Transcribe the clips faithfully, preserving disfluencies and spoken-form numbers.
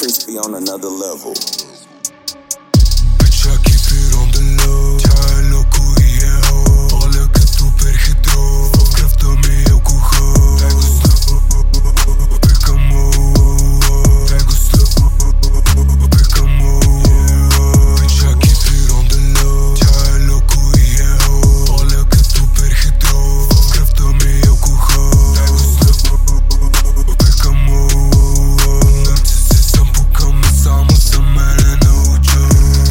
crispy on another level. Bitch, I keep it on the low. Тя е леко и е ho. Паля като перхидро. В кръвта ми е алкохол. Дай го слъп, пикам му. Дай го слъп, пикам му. Bitch, I keep it on the low. Тя е леко и е ho. Паля като перхидро. В кръвта ми е алкохол. Дай го слъп, пикам му. Нарциси съм, пукаме само за мене науча.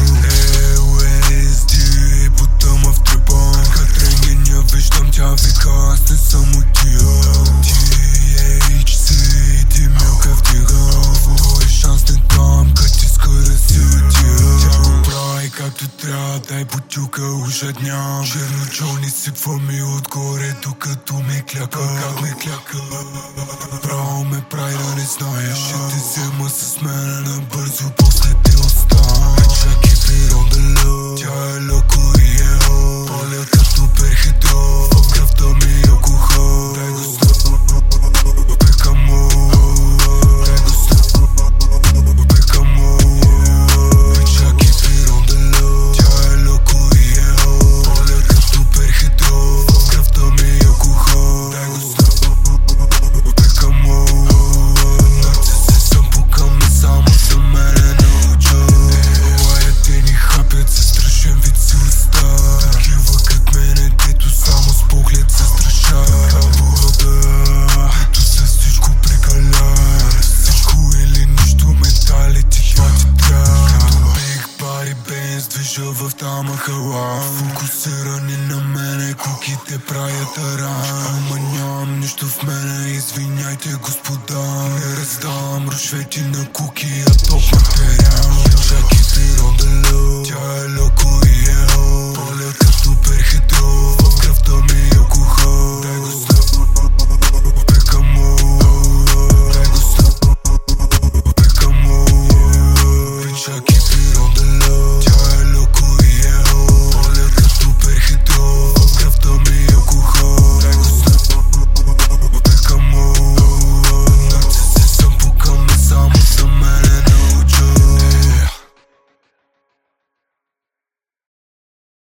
Тя вика, аз не съм от тия. Ти ейч си, ти милка вдига. Твой шанс не дам, като иска да си от тия. Тя го прави както трябва, дай бутилка ужадням. Черно-черни сипваме отгоре, докато ме кляка. Как ме кляка? Право ме прави да не зная. Ще те взема с мене набързо, после те оставя. Bitch, I keep it on the low. Тя е леко и е ho. Паля като перхидро. В кръвта ми е алкохол. Дай го слъп, пикам му. Дай го слъп, пикам му. Bitch, I keep it on the low. Тя е леко и е ho. Паля като перхидро. В кръвта ми е алкохол. Дай го слъп, пикам му. Нарциси съм, пукаме само за мене науча. Лаят ни хапят със страшен вид си оставя. Такива кът мене, дето само с поглед се страшава. Кабурата, ето се всичко прекалява. Всичко или нищо, менталити, това ти трябва. Като Big Body Benz движа в тамахала. Фокусирани на мене, куките правят аран. Ама нямам нищо в мене, извиняйте господа. Не раздавам рушвети на куки, а топ материал. Bitch, I keep it on the low. Тя е леко и е